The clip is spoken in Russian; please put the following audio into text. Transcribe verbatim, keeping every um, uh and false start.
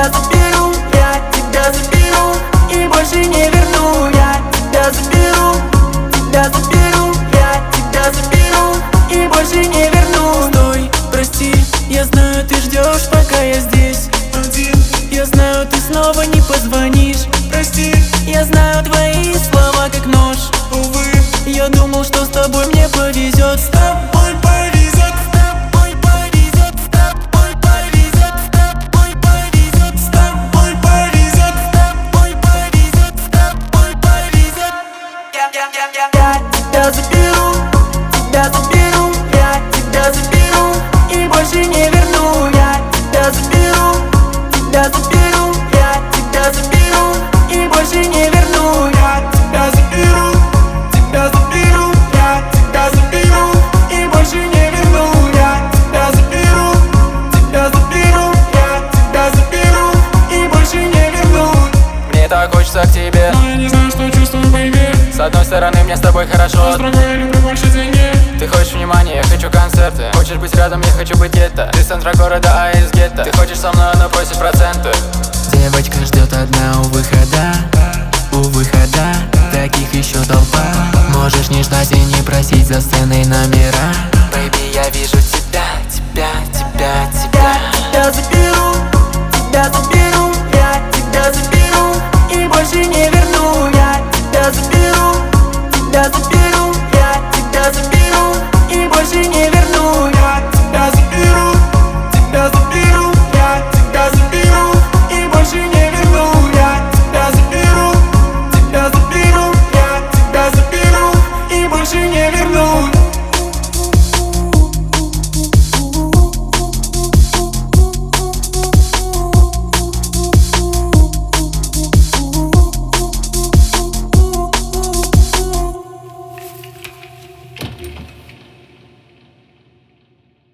тебя заберу, я тебя заберу и больше не верну. Я тебя заберу, тебя заберу, я тебя заберу и больше не верну. Стой, прости, я знаю, ты ждешь, пока я здесь один. Я знаю, ты снова не позвонишь. Прости, я знаю твои слова как нож. Увы, я думал, что с тобой мне повезет. С тобой повезет, с тобой повезет, с тобой повезет, с тобой повезет, с тобой повезет, с тобой повезет, с тобой повезет. Я, я, я, я, я тебя заберу, тебя заберу, я тебя заберу и больше не верну. Я тебя заберу, тебя заберу, я тебя заберу и больше не верну. Я тебя заберу, тебя заберу, я тебя заберу и больше не верну. Я тебя заберу, тебя заберу, я тебя заберу и больше не верну. Мне так хочется к тебе, но я не знаю, что чувствую, baby. С одной стороны мне с тобой хорошо, с другой я люблю больше денег. Ты хочешь внимания, я хочу концерты. Хочешь быть рядом, я хочу быть где-то. Ты с центра города, а из гетто. Ты хочешь со мной, но просишь проценты. Девочка ждет одна у выхода, у выхода, таких еще толпа. Можешь не ждать и не просить за сценой номера. Baby, я вижу тебя, тебя, тебя, тебя. Я тебя заберу, тебя заберу.